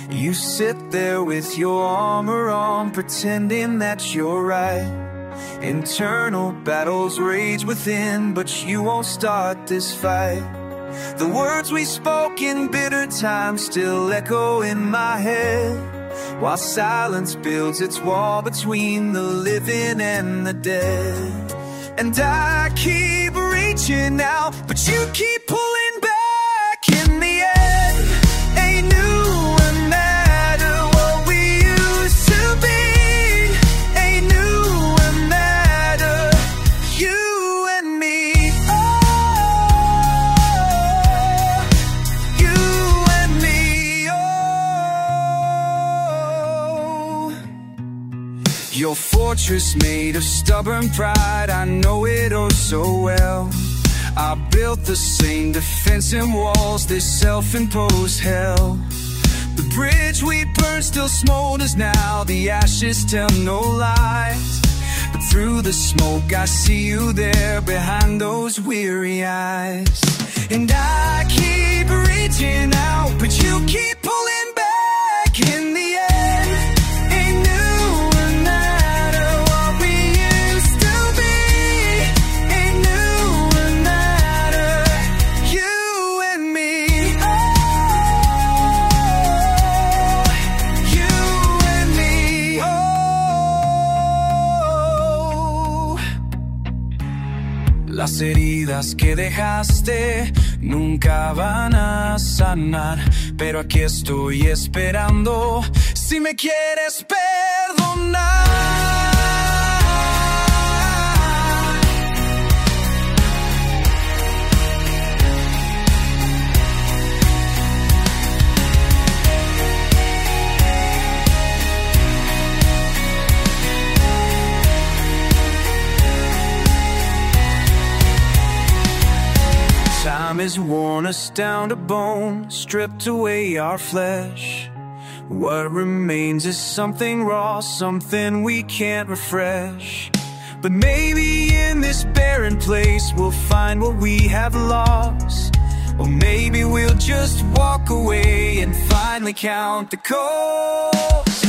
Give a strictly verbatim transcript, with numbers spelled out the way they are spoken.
You sit there with your armor on, pretending that you're right. Internal battles rage within, but you won't start this fight. The words we spoke in bitter times still echo in my head, while silence builds its wall between the living and the dead. And I keep reaching out, but you keep pulling back. In the end, ain't new no matter what we used to be. Ain't new no matter you and me. Oh, you and me. Oh, your fortress made of stubborn pride, I know it oh so well. I built the same defensive walls, this self-imposed hell. The bridge we burned still smolders now, the ashes tell no lies. But through the smoke I see you there, behind those weary eyes. And I keep reaching out, but you keep pulling back. In the end, ain't new no matter what we used to be. Ain't new no matter you and me. Oh, you and me. Oh, las heridas que dejaste nunca van a sanar, pero aquí estoy esperando si me quieres perdonar. Time has worn us down to bone, stripped away our flesh. What remains is something raw, something we can't refresh. But maybe in this barren place we'll find what we have lost. Or maybe we'll just walk away and finally count the cost.